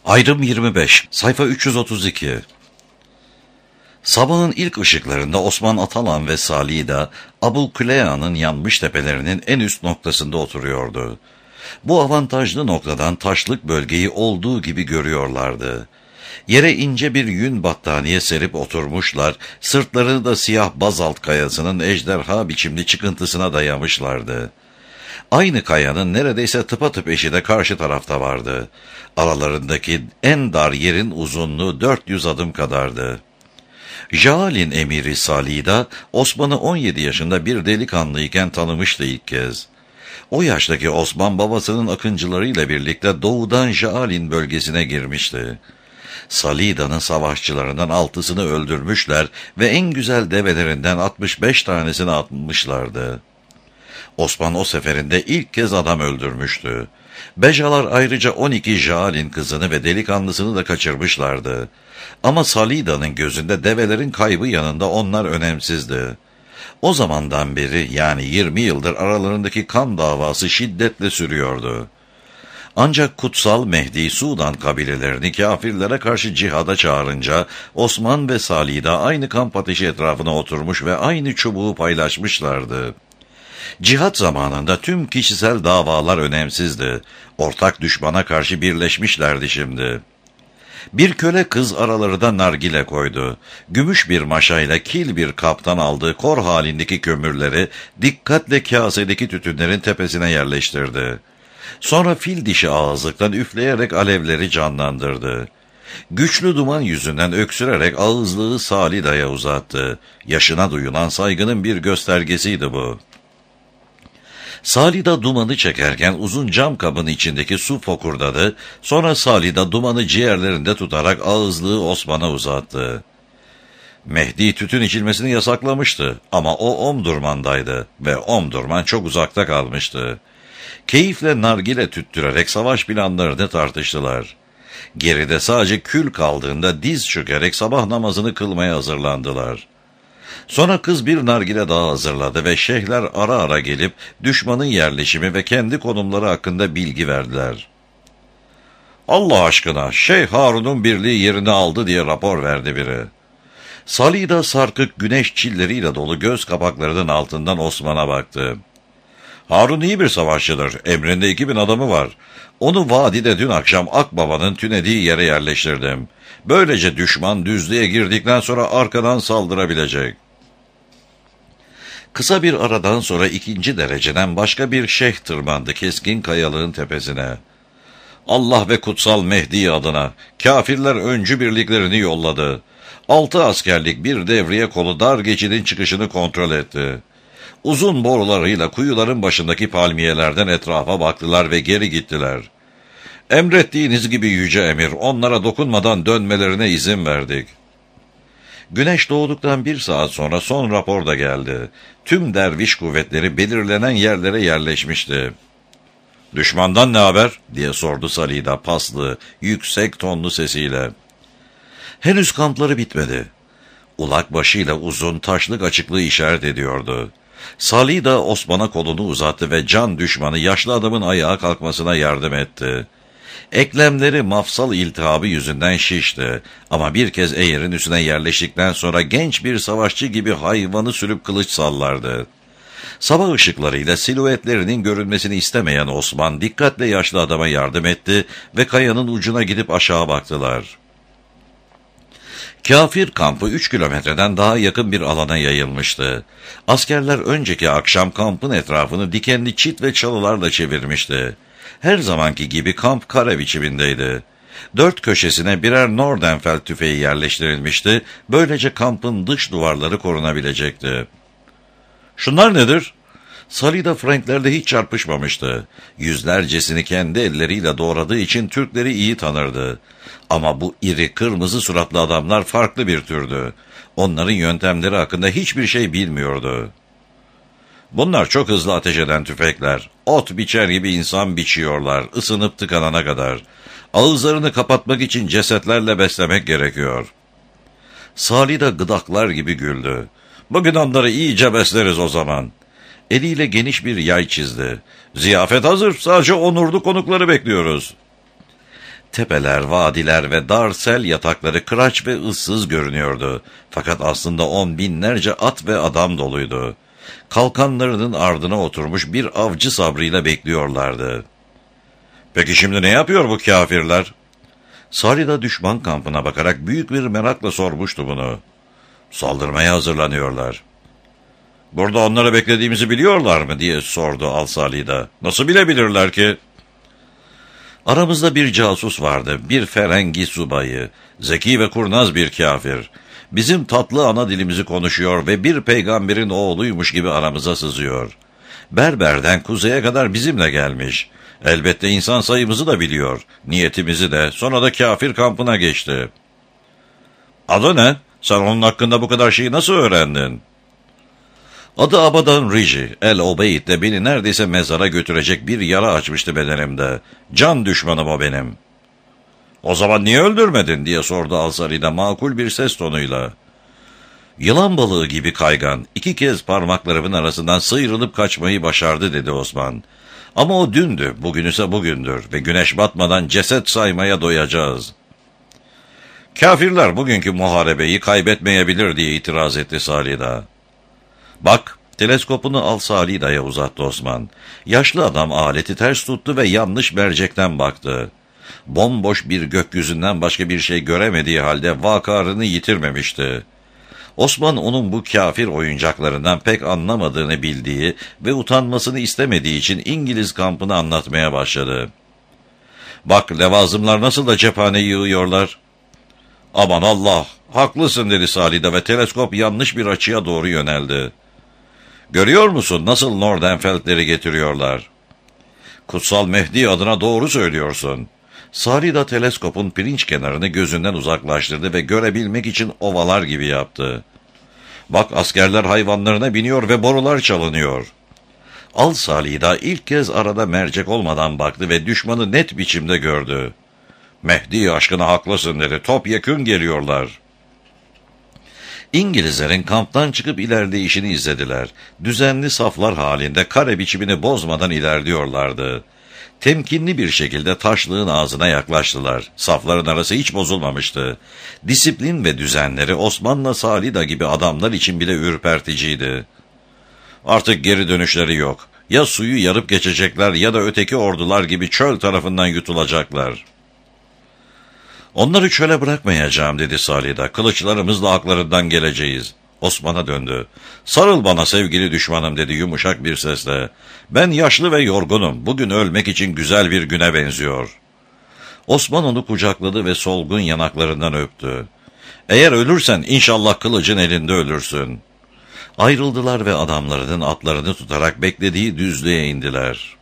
Ayrım 25, sayfa 332. Sabahın ilk ışıklarında Osman Atalan ve Salih Abulküleya'nın yanmış tepelerinin en üst noktasında oturuyordu. Bu avantajlı noktadan taşlık bölgeyi olduğu gibi görüyorlardı. Yere ince bir yün battaniye serip oturmuşlar, sırtlarını da siyah bazalt kayasının ejderha biçimli çıkıntısına dayamışlardı. Aynı kayanın neredeyse tıpatıp eşi de karşı tarafta vardı. Aralarındaki en dar yerin uzunluğu 400 adım kadardı. Jaalin emiri Salih Osman'ı 17 yaşında bir delikanlıyken tanımıştı ilk kez. O yaştaki Osman babasının akıncılarıyla birlikte doğudan Jaalin bölgesine girmişti. Salih'in savaşçılarından 6'sını öldürmüşler ve en güzel develerinden 65 tanesini atmışlardı. Osman o seferinde ilk kez adam öldürmüştü. Bejalar ayrıca 12 Jaalin kızını ve delikanlısını da kaçırmışlardı. Ama Salih'in gözünde develerin kaybı yanında onlar önemsizdi. O zamandan beri yani 20 yıldır aralarındaki kan davası şiddetle sürüyordu. Ancak Kutsal Mehdi Sudan kabilelerini kâfirlere karşı cihada çağırınca Osman ve Salih aynı kamp ateşi etrafına oturmuş ve aynı çubuğu paylaşmışlardı. Cihat zamanında tüm kişisel davalar önemsizdi. Ortak düşmana karşı birleşmişlerdi şimdi. Bir köle kız aralarında nargile koydu. Gümüş bir maşayla kil bir kaptan aldığı kor halindeki kömürleri dikkatle kasedeki tütünlerin tepesine yerleştirdi. Sonra fil dişi ağızlıktan üfleyerek alevleri canlandırdı. Güçlü duman yüzünden öksürerek ağızlığı Salih uzattı. Yaşına duyulan saygının bir göstergesiydi bu. Salih dumanı çekerken uzun cam kabın içindeki su fokurdadı, sonra Salih dumanı ciğerlerinde tutarak ağızlığı Osman'a uzattı. Mehdi tütün içilmesini yasaklamıştı ama o Omdurman'daydı ve Omdurman çok uzakta kalmıştı. Keyifle nargile tüttürerek savaş planlarını tartıştılar. Geride sadece kül kaldığında diz çökerek sabah namazını kılmaya hazırlandılar. Sonra kız bir nargile daha hazırladı ve şeyhler ara ara gelip düşmanın yerleşimi ve kendi konumları hakkında bilgi verdiler. Allah aşkına Şeyh Harun'un birliği yerini aldı diye rapor verdi biri. Salih sarkık güneş çilleriyle dolu göz kapaklarının altından Osman'a baktı. Harun iyi bir savaşçıdır. Emrinde 2000 adamı var. Onu vadide dün akşam Akbaba'nın tünediği yere yerleştirdim. Böylece düşman düzlüğe girdikten sonra arkadan saldırabilecek. Kısa bir aradan sonra 2. dereceden başka bir şeyh tırmandı keskin kayalığın tepesine. Allah ve Kutsal Mehdi adına kâfirler öncü birliklerini yolladı. 6 askerlik bir devriye kolu dar geçidin çıkışını kontrol etti. Uzun borularıyla kuyuların başındaki palmiyelerden etrafa baktılar ve geri gittiler. Emrettiğiniz gibi yüce emir, onlara dokunmadan dönmelerine izin verdik. Güneş doğduktan 1 saat sonra son rapor da geldi. Tüm derviş kuvvetleri belirlenen yerlere yerleşmişti. "Düşmandan ne haber?" diye sordu Salih paslı, yüksek tonlu sesiyle. Henüz kampları bitmedi. Ulak başıyla uzun taşlık açıklığı işaret ediyordu. Salih Osman'a kolunu uzattı ve can düşmanı yaşlı adamın ayağa kalkmasına yardım etti. Eklemleri mafsal iltihabı yüzünden şişti ama bir kez eğerin üstüne yerleştikten sonra genç bir savaşçı gibi hayvanı sürüp kılıç sallardı. Sabah ışıklarıyla silüetlerinin görünmesini istemeyen Osman dikkatle yaşlı adama yardım etti ve kayanın ucuna gidip aşağı baktılar. Kafir kampı 3 kilometreden daha yakın bir alana yayılmıştı. Askerler önceki akşam kampın etrafını dikenli çit ve çalılarla çevirmişti. Her zamanki gibi kamp kare biçimindeydi. 4 köşesine birer Nordenfeld tüfeği yerleştirilmişti. Böylece kampın dış duvarları korunabilecekti. "Şunlar nedir?" Salih Franklerle hiç çarpışmamıştı. Yüzlercesini kendi elleriyle doğradığı için Türkleri iyi tanırdı. Ama bu iri kırmızı suratlı adamlar farklı bir türdü. Onların yöntemleri hakkında hiçbir şey bilmiyordu. "Bunlar çok hızlı ateş eden tüfekler. Ot biçer gibi insan biçiyorlar, ısınıp tıkanana kadar. Ağızlarını kapatmak için cesetlerle beslemek gerekiyor." Salih gıdaklar gibi güldü. "Bugün onları iyice besleriz o zaman." Eliyle geniş bir yay çizdi. "Ziyafet hazır, sadece onurlu konukları bekliyoruz." Tepeler, vadiler ve dar sel yatakları kıraç ve ıssız görünüyordu. Fakat aslında on binlerce at ve adam doluydu. Kalkanlarının ardına oturmuş bir avcı sabrıyla bekliyorlardı. "Peki şimdi ne yapıyor bu kâfirler?" Salih düşman kampına bakarak büyük bir merakla sormuştu bunu. "Saldırmaya hazırlanıyorlar." "Burada onları beklediğimizi biliyorlar mı?" diye sordu Al-Salih. "Nasıl bilebilirler ki?" "Aramızda bir casus vardı, bir Ferengi subayı, zeki ve kurnaz bir kâfir. Bizim tatlı ana dilimizi konuşuyor ve bir peygamberin oğluymuş gibi aramıza sızıyor. Berber'den kuzeye kadar bizimle gelmiş. Elbette insan sayımızı da biliyor, niyetimizi de, sonra da kâfir kampına geçti." "Adı ne? Sen onun hakkında bu kadar şeyi nasıl öğrendin?" "Adı Abadan Riji, El-Obeid de beni neredeyse mezara götürecek bir yara açmıştı bedenimde. Can düşmanım o benim." "O zaman niye öldürmedin?" diye sordu Al-Salih makul bir ses tonuyla. "Yılan balığı gibi kaygan, 2 kez parmaklarımın arasından sıyrılıp kaçmayı başardı," dedi Osman. "Ama o dündü, bugün ise bugündür ve güneş batmadan ceset saymaya doyacağız." "Kâfirler bugünkü muharebeyi kaybetmeyebilir," diye itiraz etti Salih. "Bak," teleskopunu Al-Salih'e uzattı Osman. Yaşlı adam aleti ters tuttu ve yanlış mercekten baktı. Bomboş bir gökyüzünden başka bir şey göremediği halde vakarını yitirmemişti. Osman onun bu kâfir oyuncaklarından pek anlamadığını bildiği ve utanmasını istemediği için İngiliz kampını anlatmaya başladı. "Bak, levazımlar nasıl da cephane yığıyorlar." "Aman Allah, haklısın," dedi Salih ve teleskop yanlış bir açıya doğru yöneldi. "Görüyor musun nasıl Nordenfeld'leri getiriyorlar?" "Kutsal Mehdi adına doğru söylüyorsun." Salih teleskopun pirinç kenarını gözünden uzaklaştırdı ve görebilmek için ovalar gibi yaptı. "Bak, askerler hayvanlarına biniyor ve borular çalınıyor." Al-Salih ilk kez arada mercek olmadan baktı ve düşmanı net biçimde gördü. "Mehdi aşkına haklısın," dedi. "Topyekün geliyorlar." İngilizlerin kamptan çıkıp ilerleyişini izlediler. Düzenli saflar halinde kare biçimini bozmadan ilerliyorlardı. Temkinli bir şekilde taşlığın ağzına yaklaştılar. Safların arası hiç bozulmamıştı. Disiplin ve düzenleri Osman'la Salih gibi adamlar için bile ürperticiydi. Artık geri dönüşleri yok. Ya suyu yarıp geçecekler ya da öteki ordular gibi çöl tarafından yutulacaklar. "Onları çöle bırakmayacağım," dedi Salih. "Kılıçlarımızla haklarından geleceğiz." Osman'a döndü. "Sarıl bana sevgili düşmanım," dedi yumuşak bir sesle. "Ben yaşlı ve yorgunum. Bugün ölmek için güzel bir güne benziyor." Osman onu kucakladı ve solgun yanaklarından öptü. "Eğer ölürsen inşallah kılıcın elinde ölürsün." Ayrıldılar ve adamlarının atlarını tutarak beklediği düzlüğe indiler.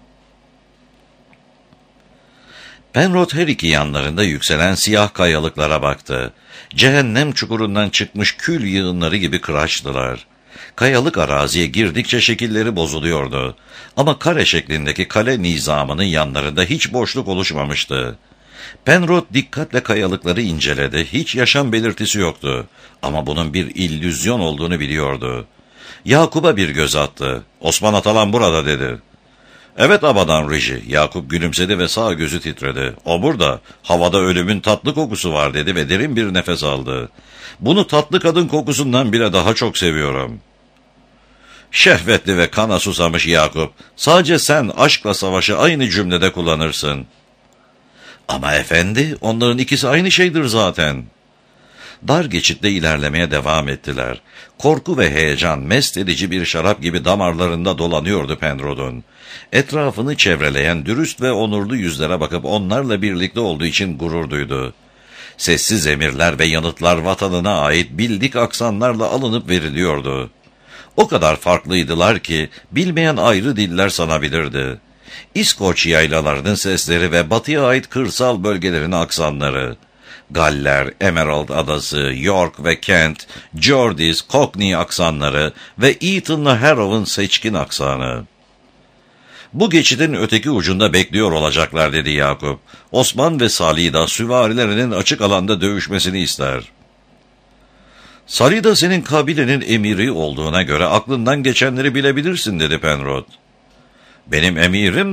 Penrod her iki yanlarında yükselen siyah kayalıklara baktı. Cehennem çukurundan çıkmış kül yığınları gibi kıraçtılar. Kayalık araziye girdikçe şekilleri bozuluyordu. Ama kare şeklindeki kale nizamının yanlarında hiç boşluk oluşmamıştı. Penrod dikkatle kayalıkları inceledi. Hiç yaşam belirtisi yoktu. Ama bunun bir illüzyon olduğunu biliyordu. Yakup'a bir göz attı. "Osman Atalan burada," dedi. "Evet Abadan Riji." Yakup gülümsedi ve sağ gözü titredi. "O burada. Havada ölümün tatlı kokusu var," dedi ve derin bir nefes aldı. "Bunu tatlı kadın kokusundan bile daha çok seviyorum." "Şehvetli ve kana susamış Yakup. Sadece sen aşkla savaşı aynı cümlede kullanırsın." "Ama efendi, onların ikisi aynı şeydir zaten." Dar geçitte ilerlemeye devam ettiler. Korku ve heyecan mest edici bir şarap gibi damarlarında dolanıyordu Penrod'un. Etrafını çevreleyen dürüst ve onurlu yüzlere bakıp onlarla birlikte olduğu için gurur duydu. Sessiz emirler ve yanıtlar vatanına ait bildik aksanlarla alınıp veriliyordu. O kadar farklıydılar ki bilmeyen ayrı diller sanabilirdi. İskoç yaylalarının sesleri ve batıya ait kırsal bölgelerin aksanları. Galler, Emerald Adası, York ve Kent, Geordies, Cockney aksanları ve Eton'la Harrow'un seçkin aksanı. "Bu geçidin öteki ucunda bekliyor olacaklar," dedi Yakup. "Osman ve Salih süvarilerinin açık alanda dövüşmesini ister." "Salih senin kabilenin emiri olduğuna göre aklından geçenleri bilebilirsin," dedi Penrod. "Benim emirim de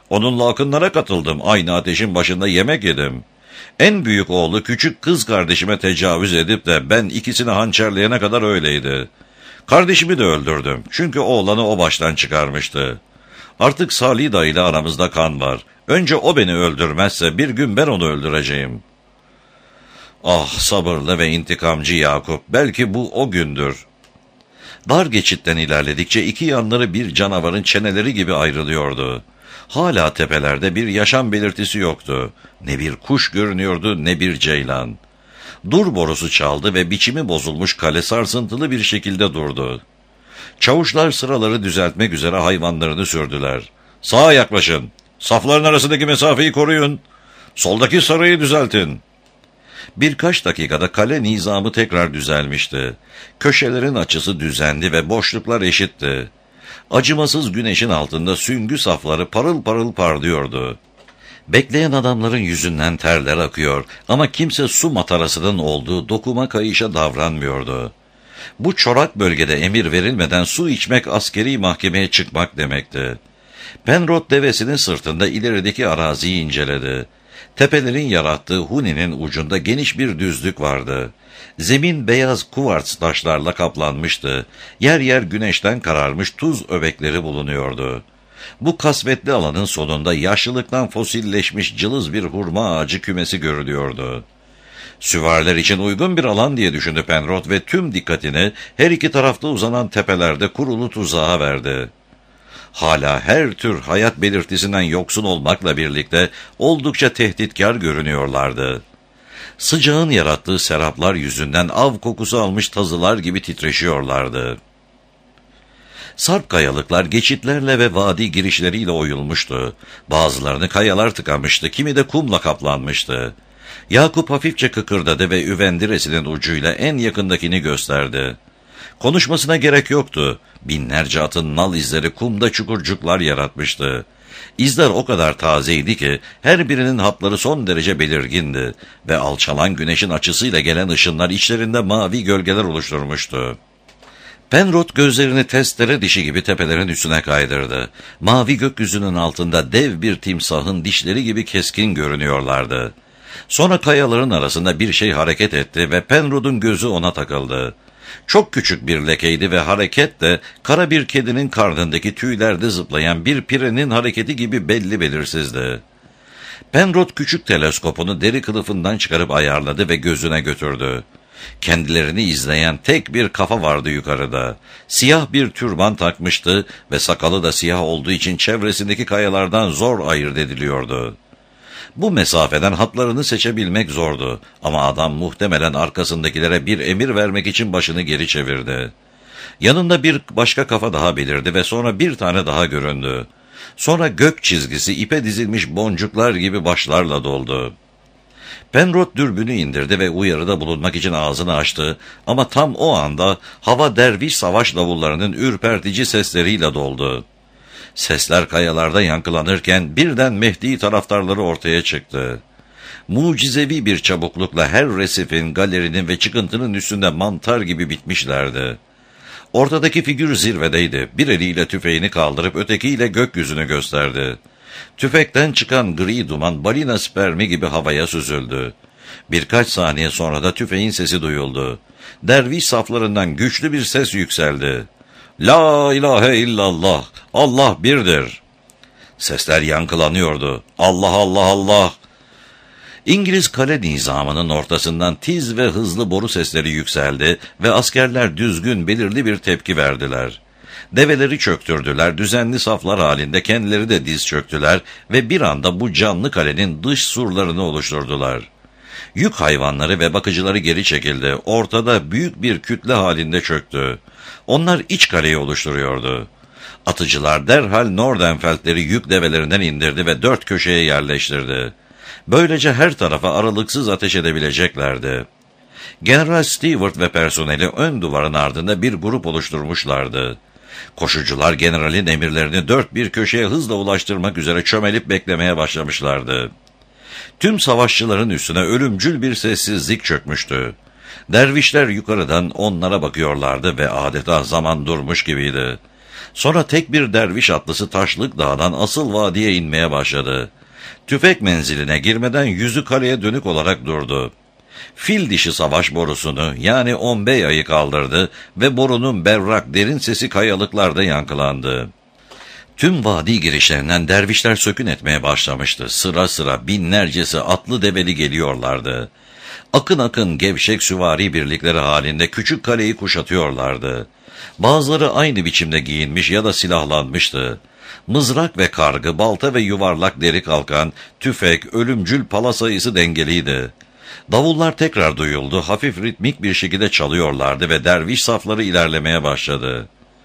Onunla akınlara katıldım. Aynı ateşin başında yemek yedim. En büyük oğlu küçük kız kardeşime tecavüz edip de ben ikisini hançerleyene kadar öyleydi. Kardeşimi de öldürdüm. Çünkü oğlanı o baştan çıkarmıştı. Artık Salih dayıyla aramızda kan var. Önce o beni öldürmezse bir gün ben onu öldüreceğim. Ah, sabırlı ve intikamcı Yakup, belki bu o gündür. Dar geçitten ilerledikçe iki yanları bir canavarın çeneleri gibi ayrılıyordu. Hala tepelerde bir yaşam belirtisi yoktu. Ne bir kuş görünüyordu ne bir ceylan. Dur borusu çaldı ve biçimi bozulmuş kale sarsıntılı bir şekilde durdu. Çavuşlar sıraları düzeltmek üzere hayvanlarını sürdüler. Sağa yaklaşın. Safların arasındaki mesafeyi koruyun. Soldaki sarayı düzeltin. Birkaç dakikada kale nizamı tekrar düzelmişti. Köşelerin açısı düzenli ve boşluklar eşitti. Acımasız güneşin altında süngü safları parıl parıl parlıyordu. Bekleyen adamların yüzünden terler akıyor ama kimse su matarasının olduğu dokuma kayışa davranmıyordu. Bu çorak bölgede emir verilmeden su içmek askeri mahkemeye çıkmak demekti. Penrod devesinin sırtında ilerideki araziyi inceledi. Tepelerin yarattığı huninin ucunda geniş bir düzlük vardı. Zemin beyaz kuvarts taşlarla kaplanmıştı. Yer yer güneşten kararmış tuz öbekleri bulunuyordu. Bu kasvetli alanın sonunda yaşlılıktan fosilleşmiş cılız bir hurma ağacı kümesi görülüyordu. Süvariler için uygun bir alan diye düşündü Penrod ve tüm dikkatini her iki tarafta uzanan tepelerde kurulu tuzağa verdi. Hala her tür hayat belirtisinden yoksun olmakla birlikte oldukça tehditkar görünüyorlardı. Sıcağın yarattığı seraplar yüzünden av kokusu almış tazılar gibi titreşiyorlardı. Sarp kayalıklar geçitlerle ve vadi girişleriyle oyulmuştu. Bazılarını kayalar tıkamıştı, kimi de kumla kaplanmıştı. Yakup hafifçe kıkırdadı ve üvendiresinin ucuyla en yakındakini gösterdi. Konuşmasına gerek yoktu. Binlerce atın nal izleri kumda çukurcuklar yaratmıştı. İzler o kadar tazeydi ki her birinin hatları son derece belirgindi ve alçalan güneşin açısıyla gelen ışınlar içlerinde mavi gölgeler oluşturmuştu. Penrod gözlerini testere dişi gibi tepelerin üstüne kaydırdı. Mavi gökyüzünün altında dev bir timsahın dişleri gibi keskin görünüyorlardı. Sonra kayaların arasında bir şey hareket etti ve Penrod'un gözü ona takıldı. Çok küçük bir lekeydi ve hareket de kara bir kedinin karnındaki tüylerde zıplayan bir pirenin hareketi gibi belli belirsizdi. Penrod küçük teleskopunu deri kılıfından çıkarıp ayarladı ve gözüne götürdü. Kendilerini izleyen tek bir kafa vardı yukarıda. Siyah bir türban takmıştı ve sakalı da siyah olduğu için çevresindeki kayalardan zor ayırt ediliyordu. Bu mesafeden hatlarını seçebilmek zordu ama adam muhtemelen arkasındakilere bir emir vermek için başını geri çevirdi. Yanında bir başka kafa daha belirdi ve sonra bir tane daha göründü. Sonra gök çizgisi ipe dizilmiş boncuklar gibi başlarla doldu. Penrod dürbünü indirdi ve uyarıda bulunmak için ağzını açtı ama tam o anda hava derviş savaş davullarının ürpertici sesleriyle doldu. Sesler kayalarda yankılanırken birden Mehdi taraftarları ortaya çıktı. Mucizevi bir çabuklukla her resifin, galerinin ve çıkıntının üstünde mantar gibi bitmişlerdi. Ortadaki figür zirvedeydi. Bir eliyle tüfeğini kaldırıp ötekiyle gökyüzünü gösterdi. Tüfekten çıkan gri duman balina spermi gibi havaya süzüldü. Birkaç saniye sonra da tüfeğin sesi duyuldu. Derviş saflarından güçlü bir ses yükseldi. La ilahe illallah, Allah birdir. Sesler yankılanıyordu. Allah Allah Allah. İngiliz kale nizamının ortasından tiz ve hızlı boru sesleri yükseldi ve askerler düzgün belirli bir tepki verdiler. Develeri çöktürdüler, düzenli saflar halinde kendileri de diz çöktüler ve bir anda bu canlı kalenin dış surlarını oluşturdular. Yük hayvanları ve bakıcıları geri çekildi, ortada büyük bir kütle halinde çöktü. Onlar iç kaleyi oluşturuyordu. Atıcılar derhal Nordenfeld'leri yük develerinden indirdi ve dört köşeye yerleştirdi. Böylece her tarafa aralıksız ateş edebileceklerdi. General Stewart ve personeli ön duvarın ardında bir grup oluşturmuşlardı. Koşucular generalin emirlerini dört bir köşeye hızla ulaştırmak üzere çömelip beklemeye başlamışlardı. Tüm savaşçıların üstüne ölümcül bir sessizlik çökmüştü. Dervişler yukarıdan onlara bakıyorlardı ve adeta zaman durmuş gibiydi. Sonra tek bir derviş atlısı Taşlık Dağ'dan asıl vadiye inmeye başladı. Tüfek menziline girmeden yüzü kaleye dönük olarak durdu. Fil dişi savaş borusunu yani ombeyayı kaldırdı ve borunun berrak derin sesi kayalıklarda yankılandı. Tüm vadi girişlerinden dervişler sökün etmeye başlamıştı. Sıra sıra binlercesi atlı develi geliyorlardı. Akın akın gevşek süvari birlikleri halinde küçük kaleyi kuşatıyorlardı. Bazıları aynı biçimde giyinmiş ya da silahlanmıştı. Mızrak ve kargı, balta ve yuvarlak deri kalkan, tüfek, ölümcül pala sayısı dengeliydi. Davullar tekrar duyuldu, hafif ritmik bir şekilde çalıyorlardı ve derviş safları ilerlemeye başladı.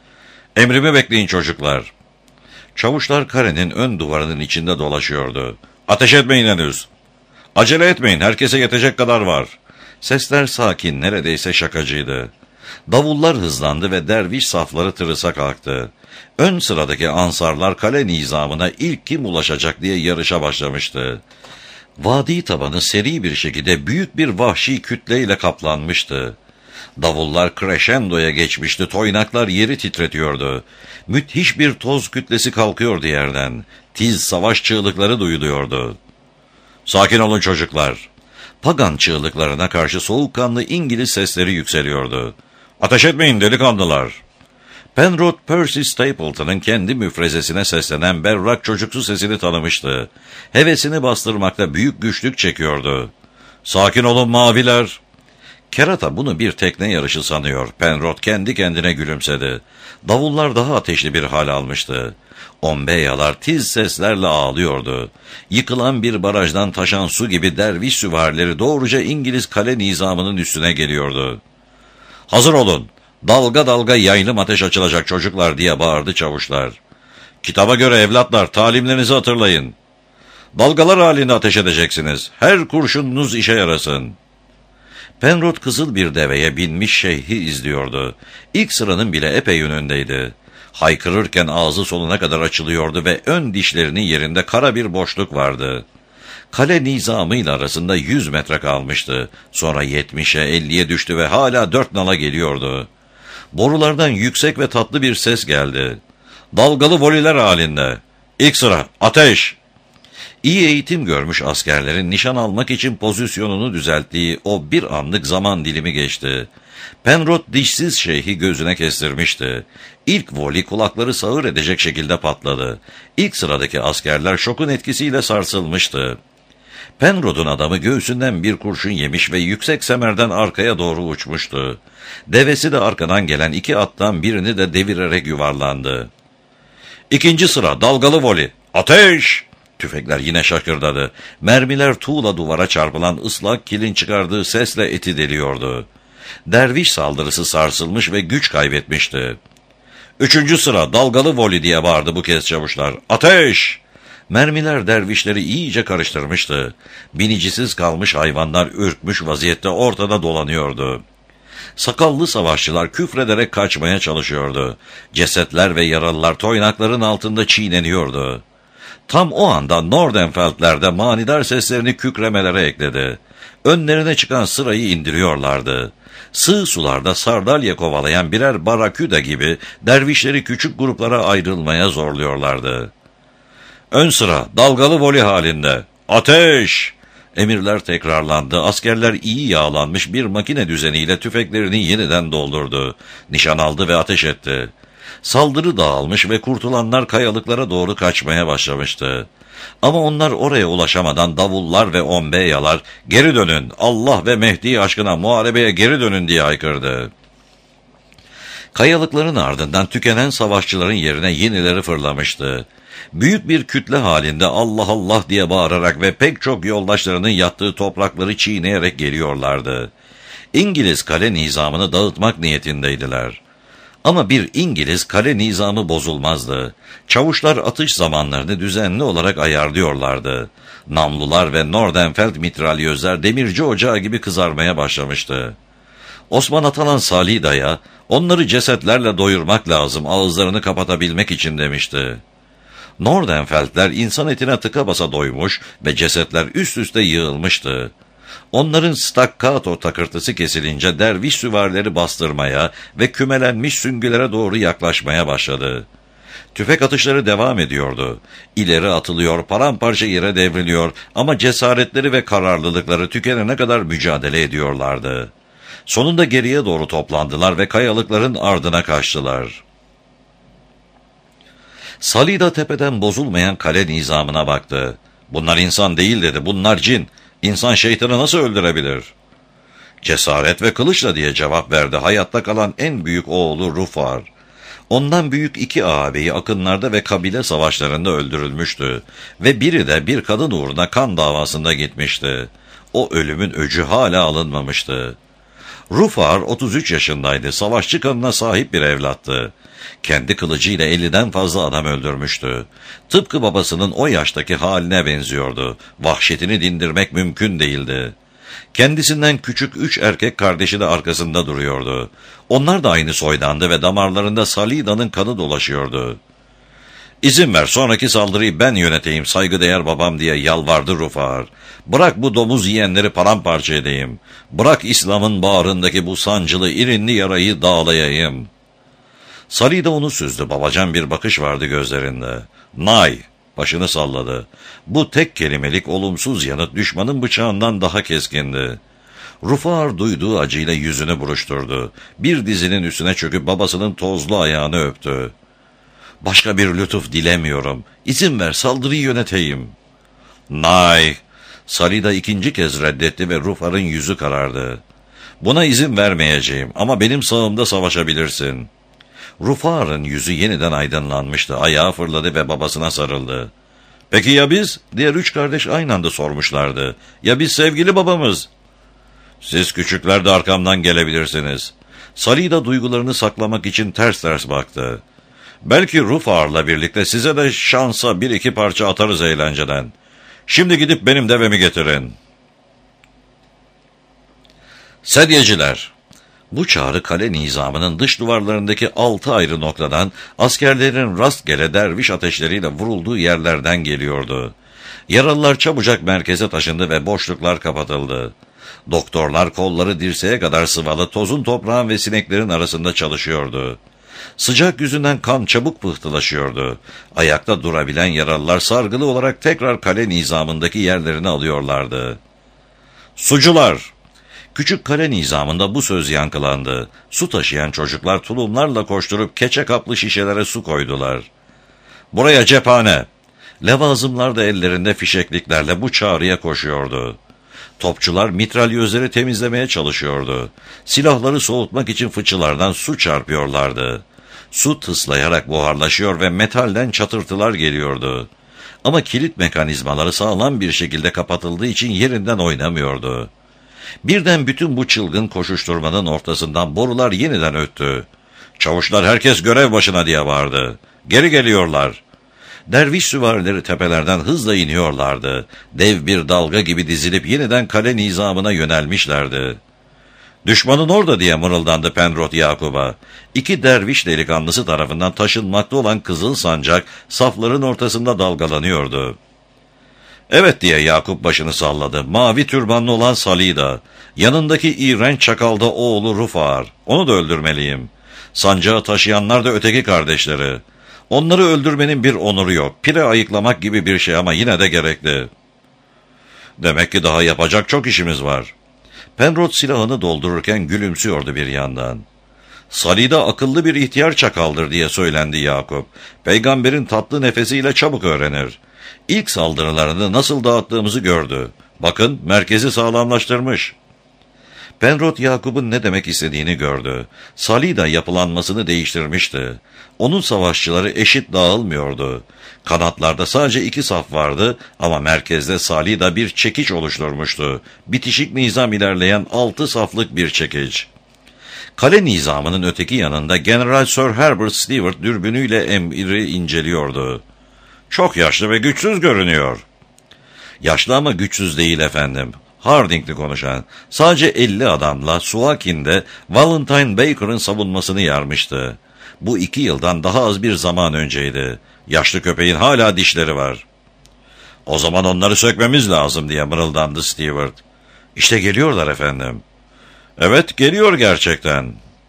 "Emrimi bekleyin çocuklar." Çavuşlar karenin ön duvarının içinde dolaşıyordu. "Ateş etmeyin henüz. Acele etmeyin, herkese yetecek kadar var." Sesler sakin, neredeyse şakacıydı. Davullar hızlandı ve derviş safları tırısa kalktı. Ön sıradaki ansarlar kale nizamına ilk kim ulaşacak diye yarışa başlamıştı. Vadi tabanı seri bir şekilde büyük bir vahşi kütleyle kaplanmıştı. Davullar crescendo'ya geçmişti, toynaklar yeri titretiyordu. Müthiş bir toz kütlesi kalkıyordu yerden. Tiz savaş çığlıkları duyuluyordu. "Sakin olun çocuklar." Pagan çığlıklarına karşı soğukkanlı İngiliz sesleri yükseliyordu. "Ateş etmeyin delikanlılar." Penrod, Percy Stapleton'ın kendi müfrezesine seslenen berrak çocuksu sesini tanımıştı. Hevesini bastırmakta büyük güçlük çekiyordu. "Sakin olun maviler." Kerata bunu bir tekne yarışı sanıyor. Penrod kendi kendine gülümsedi. Davullar daha ateşli bir hal almıştı. Ombeyalar tiz seslerle ağlıyordu. Yıkılan bir barajdan taşan su gibi derviş süvarileri doğruca İngiliz kale nizamının üstüne geliyordu. "Hazır olun, dalga dalga yaylım ateş açılacak çocuklar," diye bağırdı çavuşlar. "Kitaba göre evlatlar, talimlerinizi hatırlayın. Dalgalar halinde ateş edeceksiniz. Her kurşununuz işe yarasın." Penrod kızıl bir deveye binmiş şeyhi izliyordu. İlk sıranın bile epey önündeydi. Haykırırken ağzı sonuna kadar açılıyordu ve ön dişlerinin yerinde kara bir boşluk vardı. Kale nizamıyla arasında 100 metre kalmıştı. Sonra 70'e 50'ye düştü ve hala 4 nala geliyordu. Borulardan yüksek ve tatlı bir ses geldi. "Dalgalı voliler halinde. İlk sıra, ateş!" İyi eğitim görmüş askerlerin nişan almak için pozisyonunu düzelttiği o bir anlık zaman dilimi geçti. Penrod dişsiz şeyhi gözüne kestirmişti. İlk voli kulakları sağır edecek şekilde patladı. İlk sıradaki askerler şokun etkisiyle sarsılmıştı. Penrod'un adamı göğsünden bir kurşun yemiş ve yüksek semerden arkaya doğru uçmuştu. Devesi de arkadan gelen 2 attan birini de devirerek yuvarlandı. "İkinci sıra, dalgalı voli. Ateş!" Tüfekler yine şakırdadı. Mermiler tuğla duvara çarpılan ıslak kilin çıkardığı sesle eti deliyordu. Derviş saldırısı sarsılmış ve güç kaybetmişti. "Üçüncü sıra, dalgalı voli," diye bağırdı bu kez çavuşlar. "Ateş!" Mermiler dervişleri iyice karıştırmıştı. Binicisiz kalmış hayvanlar ürkmüş vaziyette ortada dolanıyordu. Sakallı savaşçılar küfrederek kaçmaya çalışıyordu. Cesetler ve yaralılar toynakların altında çiğneniyordu. Tam o anda Nordenfeldler de manidar seslerini kükremelere ekledi. Önlerine çıkan sırayı indiriyorlardı. Sığ sularda sardalya kovalayan birer baraküda gibi dervişleri küçük gruplara ayrılmaya zorluyorlardı. "Ön sıra, dalgalı voli halinde. Ateş!" Emirler tekrarlandı. Askerler iyi yağlanmış bir makine düzeniyle tüfeklerini yeniden doldurdu. Nişan aldı ve ateş etti. Saldırı dağılmış ve kurtulanlar kayalıklara doğru kaçmaya başlamıştı. Ama onlar oraya ulaşamadan davullar ve ombeyalar "Geri dönün, Allah ve Mehdi aşkına muharebeye geri dönün," diye haykırdı. Kayalıkların ardından tükenen savaşçıların yerine yenileri fırlamıştı. Büyük bir kütle halinde "Allah Allah" diye bağırarak ve pek çok yoldaşlarının yattığı toprakları çiğneyerek geliyorlardı. İngiliz kale nizamını dağıtmak niyetindeydiler. Ama bir İngiliz kale nizamı bozulmazdı. Çavuşlar atış zamanlarını düzenli olarak ayarlıyorlardı. Namlular ve Nordenfeld mitralyözler demirci ocağı gibi kızarmaya başlamıştı. Osman Atalan Salih Day'a onları cesetlerle doyurmak lazım ağızlarını kapatabilmek için demişti. Nordenfeldler insan etine tıka basa doymuş ve cesetler üst üste yığılmıştı. Onların stakkato takırtısı kesilince derviş süvarileri bastırmaya ve kümelenmiş süngülere doğru yaklaşmaya başladı. Tüfek atışları devam ediyordu. İleri atılıyor, paramparça yere devriliyor ama cesaretleri ve kararlılıkları tükenene kadar mücadele ediyorlardı. Sonunda geriye doğru toplandılar ve kayalıkların ardına kaçtılar. Salida tepeden bozulmayan kale nizamına baktı. "Bunlar insan değil," dedi, "bunlar cin. İnsan şeytanı nasıl öldürebilir?" "Cesaret ve kılıçla," diye cevap verdi hayatta kalan en büyük oğlu Rufar. Ondan büyük 2 ağabeyi akınlarda ve kabile savaşlarında öldürülmüştü ve biri de bir kadın uğruna kan davasında gitmişti. O ölümün öcü hala alınmamıştı. Rufar 33 yaşındaydı, savaşçı kanına sahip bir evlattı. Kendi kılıcıyla 50'den fazla adam öldürmüştü. Tıpkı babasının o yaştaki haline benziyordu. Vahşetini dindirmek mümkün değildi. Kendisinden küçük 3 erkek kardeşi de arkasında duruyordu. Onlar da aynı soydandı ve damarlarında Salida'nın kanı dolaşıyordu. "İzin ver, sonraki saldırıyı ben yöneteyim saygıdeğer babam," diye yalvardı Rufar. "Bırak bu domuz yiyenleri paramparça edeyim. Bırak İslam'ın bağrındaki bu sancılı irinli yarayı dağlayayım." Salida onu süzdü, babacan bir bakış vardı gözlerinde. "Nay!" başını salladı. Bu tek kelimelik olumsuz yanıt düşmanın bıçağından daha keskindi. Rufar duyduğu acıyla yüzünü buruşturdu. Bir dizinin üstüne çöküp babasının tozlu ayağını öptü. "Başka bir lütuf dilemiyorum. İzin ver, saldırıyı yöneteyim." "Nay!" Salida 2. kez reddetti ve Rufar'ın yüzü karardı. "Buna izin vermeyeceğim ama benim sağımda savaşabilirsin." Rufar'ın yüzü yeniden aydınlanmıştı. Ayağı fırladı ve babasına sarıldı. "Peki ya biz?" Diğer 3 kardeş aynı anda sormuşlardı. "Ya biz sevgili babamız?" "Siz küçükler de arkamdan gelebilirsiniz." Salida duygularını saklamak için ters ters baktı. "Belki Rufar'la birlikte size de şansa 1-2 parça atarız eğlenceden. Şimdi gidip benim devemi getirin." Sedyeciler. Bu çağrı kale nizamının dış duvarlarındaki 6 ayrı noktadan askerlerin rastgele derviş ateşleriyle vurulduğu yerlerden geliyordu. Yaralılar çabucak merkeze taşındı ve boşluklar kapatıldı. Doktorlar kolları dirseğe kadar sıvalı, tozun, toprağın ve sineklerin arasında çalışıyordu. Sıcak yüzünden kan çabuk pıhtılaşıyordu. Ayakta durabilen yaralılar sargılı olarak tekrar kale nizamındaki yerlerini alıyorlardı. "Sucular!" Küçük kale nizamında bu söz yankılandı. Su taşıyan çocuklar tulumlarla koşturup keçe kaplı şişelere su koydular. "Buraya cephane!" Levazımlar da ellerinde fişekliklerle bu çağrıya koşuyordu. Topçular mitralyözleri temizlemeye çalışıyordu. Silahları soğutmak için fıçılardan su çarpıyorlardı. Su tıslayarak buharlaşıyor ve metalden çatırtılar geliyordu. Ama kilit mekanizmaları sağlam bir şekilde kapatıldığı için yerinden oynamıyordu. Birden bütün bu çılgın koşuşturmanın ortasından borular yeniden öttü. Çavuşlar "Herkes görev başına!" diye bağırdı. "Geri geliyorlar!" Derviş süvarileri tepelerden hızla iniyorlardı. Dev bir dalga gibi dizilip yeniden kale nizamına yönelmişlerdi. "Düşmanın orada!" diye mırıldandı Penrod Yakup'a. 2 derviş delikanlısı tarafından taşınmakta olan kızıl sancak safların ortasında dalgalanıyordu. "Evet," diye Yakup başını salladı. "Mavi türbanlı olan Salida. Yanındaki iğrenç çakalda oğlu Rufar. Onu da öldürmeliyim. Sancağı taşıyanlar da öteki kardeşleri. Onları öldürmenin bir onuru yok. Pire ayıklamak gibi bir şey ama yine de gerekli." "Demek ki daha yapacak çok işimiz var." Penrod silahını doldururken gülümsüyordu bir yandan. "Salida akıllı bir ihtiyar çakaldır," diye söylendi Yakup. "Peygamberin tatlı nefesiyle çabuk öğrenir. İlk saldırılarını nasıl dağıttığımızı gördü. Bakın, merkezi sağlamlaştırmış." Penrod Yakup'un ne demek istediğini gördü. Salida yapılanmasını değiştirmişti. Onun savaşçıları eşit dağılmıyordu. Kanatlarda sadece 2 saf vardı ama merkezde Salida bir çekiç oluşturmuştu. Bitişik nizam ilerleyen 6 saflık bir çekiç. Kale nizamının öteki yanında General Sir Herbert Stewart dürbünüyle emiri inceliyordu. "Çok yaşlı ve güçsüz görünüyor." "Yaşlı ama güçsüz değil efendim." Harding'li konuşan. "Sadece 50 adamla Suakin'de Valentine Baker'ın savunmasını yarmıştı. Bu 2 yıldan daha az bir zaman önceydi. Yaşlı köpeğin hala dişleri var." "O zaman onları sökmemiz lazım," diye mırıldandı Stewart. İşte geliyorlar efendim. Evet, geliyor gerçekten.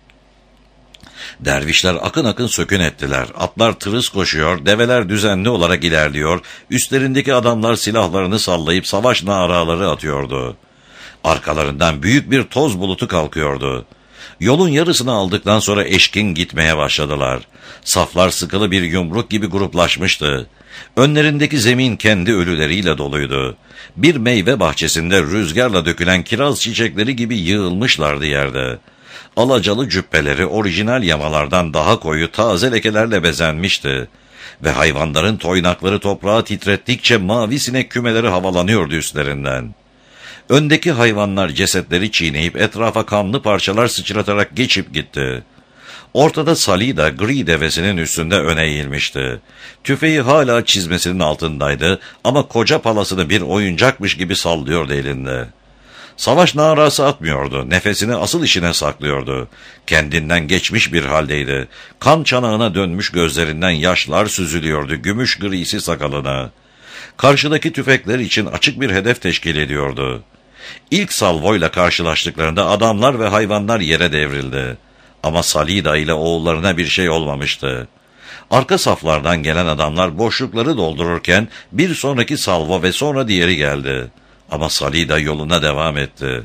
Dervişler akın akın sökün ettiler. Atlar tırıs koşuyor, develer düzenli olarak ilerliyor, üstlerindeki adamlar silahlarını sallayıp savaş naraları atıyordu. Arkalarından büyük bir toz bulutu kalkıyordu. Yolun yarısını aldıktan sonra eşkin gitmeye başladılar. Saflar sıkılı bir yumruk gibi gruplaşmıştı. Önlerindeki zemin kendi ölüleriyle doluydu. Bir meyve bahçesinde rüzgarla dökülen kiraz çiçekleri gibi yığılmışlardı yerde. Alacalı cübbeleri orijinal yamalardan daha koyu taze lekelerle bezenmişti. Ve hayvanların toynakları toprağı titrettikçe mavi sinek kümeleri havalanıyordu üstlerinden. Öndeki hayvanlar cesetleri çiğneyip etrafa kanlı parçalar sıçratarak geçip gitti. Ortada Salida gri devesinin üstünde öne eğilmişti. Tüfeği hala çizmesinin altındaydı ama koca palasını bir oyuncakmış gibi sallıyordu elinde. Savaş narası atmıyordu, nefesini asıl işine saklıyordu. Kendinden geçmiş bir haldeydi. Kan çanağına dönmüş gözlerinden yaşlar süzülüyordu gümüş grisi sakalına. Karşıdaki tüfekler için açık bir hedef teşkil ediyordu. İlk salvoyla karşılaştıklarında adamlar ve hayvanlar yere devrildi. Ama Salida ile oğullarına bir şey olmamıştı. Arka saflardan gelen adamlar boşlukları doldururken bir sonraki salvo ve sonra diğeri geldi. Ama Salida yoluna devam etti.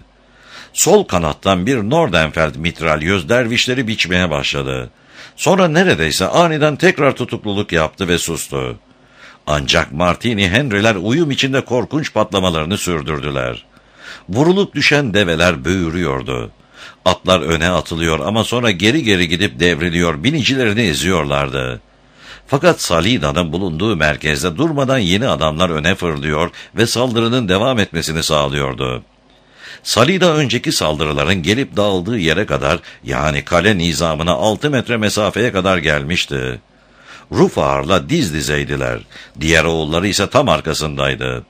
Sol kanattan bir Nordenfeld mitralyöz dervişleri biçmeye başladı. Sonra neredeyse aniden tekrar tutukluluk yaptı ve sustu. Ancak Martini Henry'ler uyum içinde korkunç patlamalarını sürdürdüler. Vurulup düşen develer böğürüyordu. Atlar öne atılıyor ama sonra geri geri gidip devriliyor, binicilerini eziyorlardı. Fakat Salida'nın bulunduğu merkezde durmadan yeni adamlar öne fırlıyor ve saldırının devam etmesini sağlıyordu. Salida önceki saldırıların gelip dağıldığı yere kadar, yani kale nizamına 6 metre mesafeye kadar gelmişti. Rufaar'la diz dizeydiler. Diğer oğulları ise tam arkasındaydı.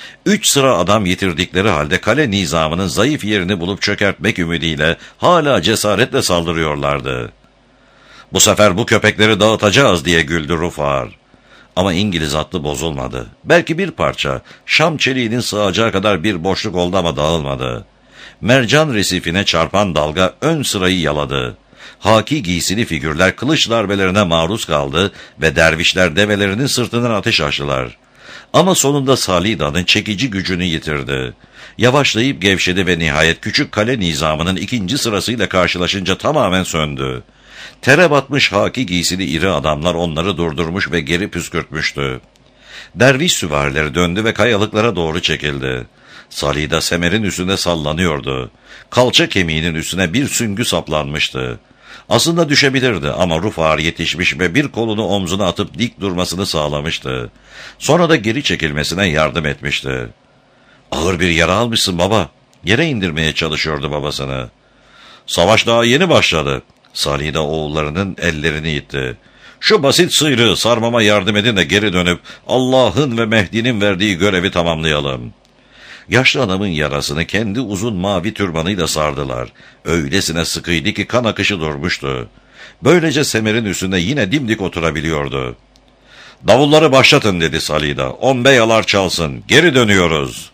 3 sıra adam yitirdikleri halde kale nizamının zayıf yerini bulup çökertmek ümidiyle hala cesaretle saldırıyorlardı. "Bu sefer bu köpekleri dağıtacağız," diye güldü Rufaar. Ama İngiliz atlı bozulmadı. Belki bir parça, Şam çeliğinin sığacağı kadar bir boşluk oldu ama dağılmadı. Mercan resifine çarpan dalga ön sırayı yaladı. Haki giysili figürler kılıç darbelerine maruz kaldı ve dervişler develerinin sırtından ateş açtılar. Ama sonunda Salida'nın çekici gücünü yitirdi. Yavaşlayıp gevşedi ve nihayet küçük kale nizamının ikinci sırasıyla karşılaşınca tamamen söndü. Tere batmış haki giysili iri adamlar onları durdurmuş ve geri püskürtmüştü. Derviş süvarileri döndü ve kayalıklara doğru çekildi. Salida semerin üstünde sallanıyordu. Kalça kemiğinin üstüne bir süngü saplanmıştı. Aslında düşebilirdi ama Rufaar yetişmiş ve bir kolunu omzuna atıp dik durmasını sağlamıştı. Sonra da geri çekilmesine yardım etmişti. "Ağır bir yara almışsın baba." Yere indirmeye çalışıyordu babasını. "Savaş daha yeni başladı." Salida oğullarının ellerini itti. "Şu basit sıyrığı sarmama yardım edin de geri dönüp Allah'ın ve Mehdi'nin verdiği görevi tamamlayalım." Yaşlı adamın yarasını kendi uzun mavi türbanıyla sardılar. Öylesine sıkıydı ki kan akışı durmuştu. Böylece semerin üstünde yine dimdik oturabiliyordu. "Davulları başlatın," dedi Salida. "Ombeyalar çalsın. Geri dönüyoruz."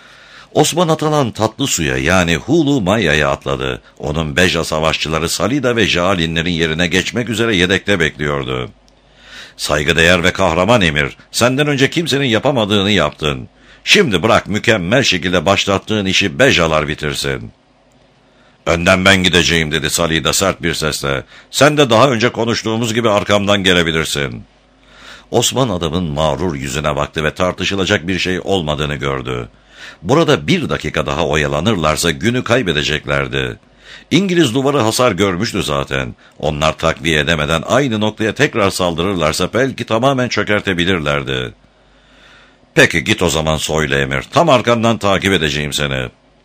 Osman Atalan tatlı suya, yani Hulu Maya'ya atladı. Onun Beja savaşçıları Salida ve Jalinlerin yerine geçmek üzere yedekte bekliyordu. "Saygıdeğer ve kahraman emir, senden önce kimsenin yapamadığını yaptın. Şimdi bırak mükemmel şekilde başlattığın işi Bejalar bitirsin." "Önden ben gideceğim," dedi Salida sert bir sesle. "Sen de daha önce konuştuğumuz gibi arkamdan gelebilirsin." Osman adamın mağrur yüzüne baktı ve tartışılacak bir şey olmadığını gördü. Burada 1 dakika daha oyalanırlarsa günü kaybedeceklerdi. İngiliz duvarı hasar görmüştü zaten. Onlar takviye edemeden aynı noktaya tekrar saldırırlarsa belki tamamen çökertebilirlerdi. "Peki git o zaman," söyle emir. "Tam arkandan takip edeceğim seni."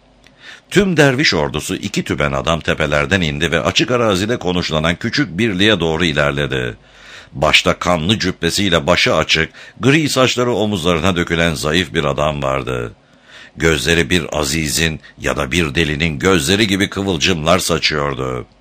Tüm derviş ordusu 2 tüben adam tepelerden indi ve açık arazide konuşlanan küçük birliğe doğru ilerledi. Başta kanlı cübbesiyle başı açık, gri saçları omuzlarına dökülen zayıf bir adam vardı. Gözleri bir azizin ya da bir delinin gözleri gibi kıvılcımlar saçıyordu.